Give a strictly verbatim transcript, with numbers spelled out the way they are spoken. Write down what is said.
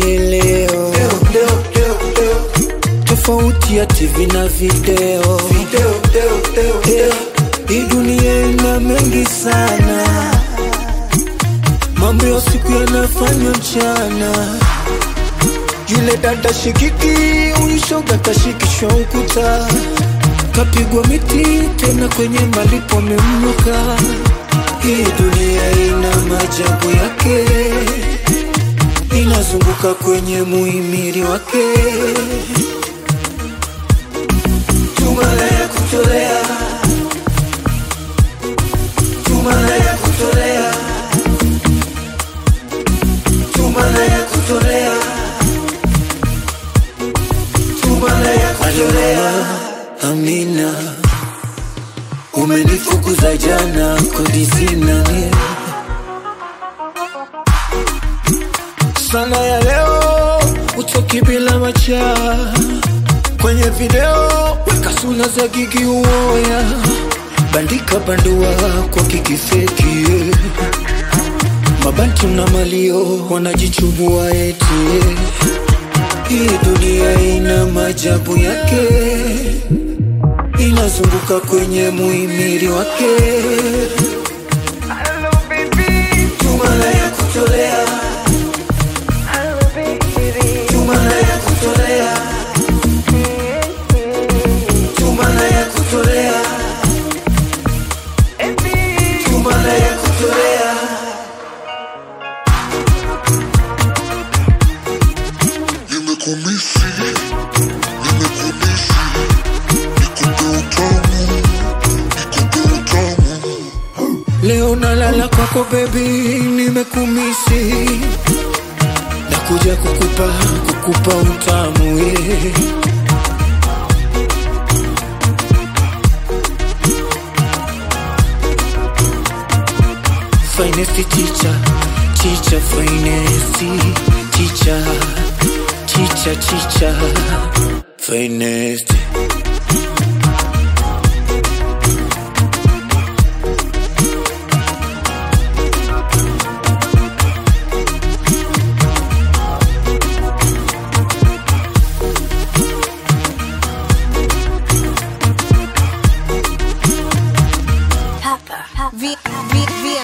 leo, leo, leo, leo, leo. Tofauti ya T V na video, video, leo, leo, leo. Hii dunia ina mengi sana, mambo ya siku yanafanywa mchana. Yule dada shikiki, ulishoga kashikishwa ukuta, kapigwa miti tena kwenye malipo memnuka. Hii dunia ina maajabu yake, inazunguka kwenye muhimili wake. Tumala ya kutolea, tumala ya kutolea, tumala ya kutolea, tumala ya kutolea. Amina, umenifukuza jana kodi sina sana ya leo, utoki bila macha. Kwenye video weka suna za gigi uoya, bandika bandua kwa kiki feki, yeah. Mabantu na malio wanajichubua eti, hii dunia ina maajabu yake, inazunguka kwenye muhimili wake. Hello baby, tumala ya kutolea, hello baby, tumala ya kutolea, tumala ya kutolea, tumala ya kutolea. Nimekumisi, nimekumisi, nikupe utamu, nikupe utamu. Leo nalala kwako baby, nimekumisi, nakuja kukupa, kukupa utamu, yeah. Finest teacher, teacher, finest teacher, teacher, teacher, finest. Papa, V, V, V.